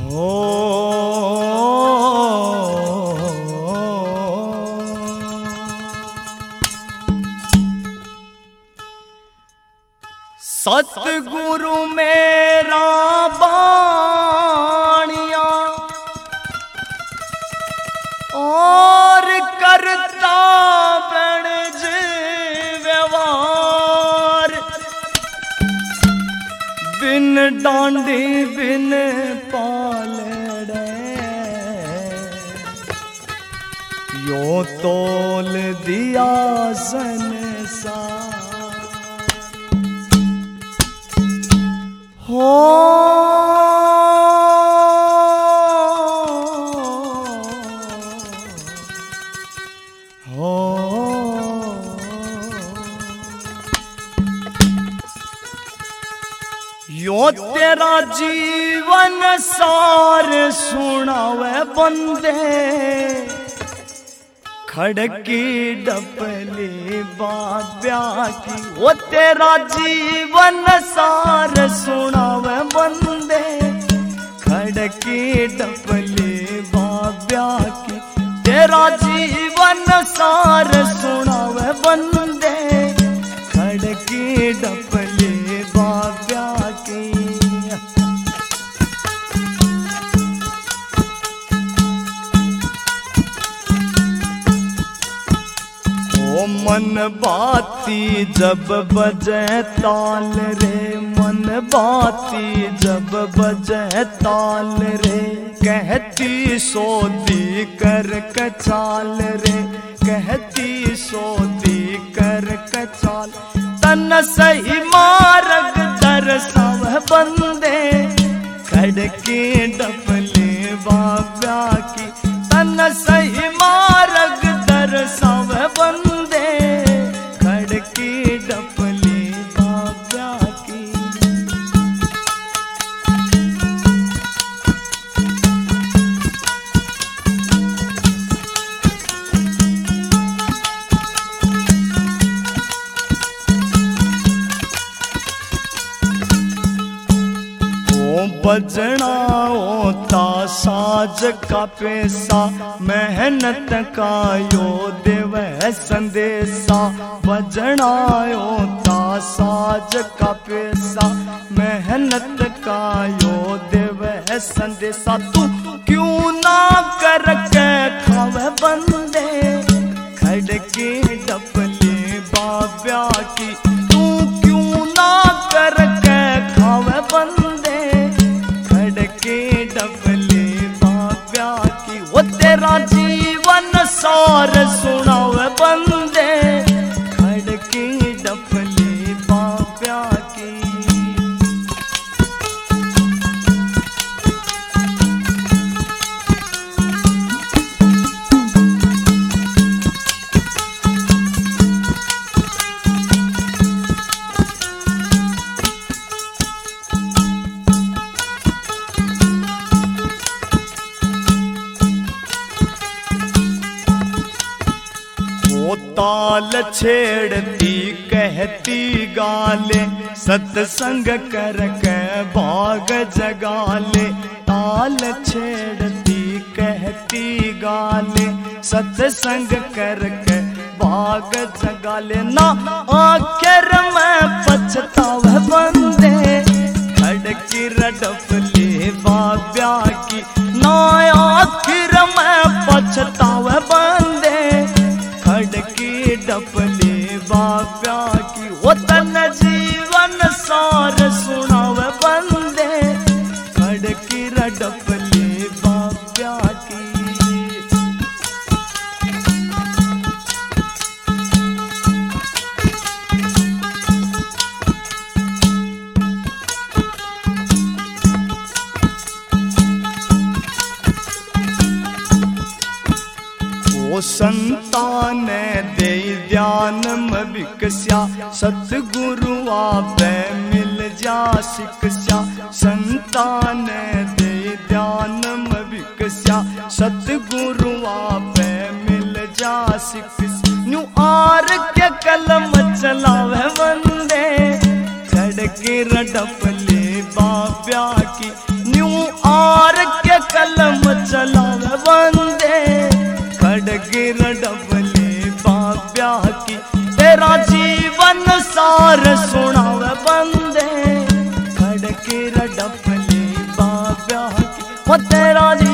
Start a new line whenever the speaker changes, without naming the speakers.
हो सतगुरु मेरा बाणिया और करता बणज व्यवहार बिन डांडी बिन पालड़े यो तोल दिया संसार हो यो तेरा जीवन सार सुनावे बंदे खड़की डपली बाब्या की। वो तेरा जीवन सार सुनावे बंदे खड़की डपली बाब्या की। तेरा जीवन सार सुनावे बंदे खड़की डपली बाब्या की। ओ मन बाती जब बजे ताल रे, मन बाती जब बजे ताल रे, कहती सोदी कर कचाल रे, कहती सोदी कर कचाल। तन सही मार्ग दर्शाव बंदे खड़की डपली बाब्या की। तन सही मार्ग दर्शाव बंदे खड़की डपली बाब्या की। बजना होता साज का पैसा, मेहनत का यो देवे संदेशा। बजना होता साज का पैसा, मेहनत का यो देवे संदेशा। तू क्यों ना करके खावे बंदे खड़की डपली बाब्या की। तू क्यों ना करके खावे बंदे खड़की डपली बाब्या की। वो तेरा जीवन सार सुनावे बंदे खड़की डपली बाब्या की। वो ताल छेड़ती कहती गाले, सत्संग करके भाग जगाले। ताल छेड़ती कहती गाले, सत्संग करके भाग जगाले। ना आखिर में पछतावे बंदे खड़की डपली बाब्या की। ना आखिर में पछतावे बंदे खड़की डपली बाब्या की। वो तन जीवन सार सुनावे बंदे खड़की डपली बाब्या की। ओ संतान दे ध्यान में विकस्या, सतगुरु आपे मिल जा शिक्षा। संतान दे ध्यान में विकस्या, सतगुरु आपे मिल जा शिक्षा। न्यू आर के कलम चलावे बंदे खड़की डपली बाब्या की। न्यू आर कलम चलावे बंदे, खड़ग रडबले बाब्या की तेरा जीवन सार सुनावे बंदे, खड़ग रडबले बाब्या की वो तेरा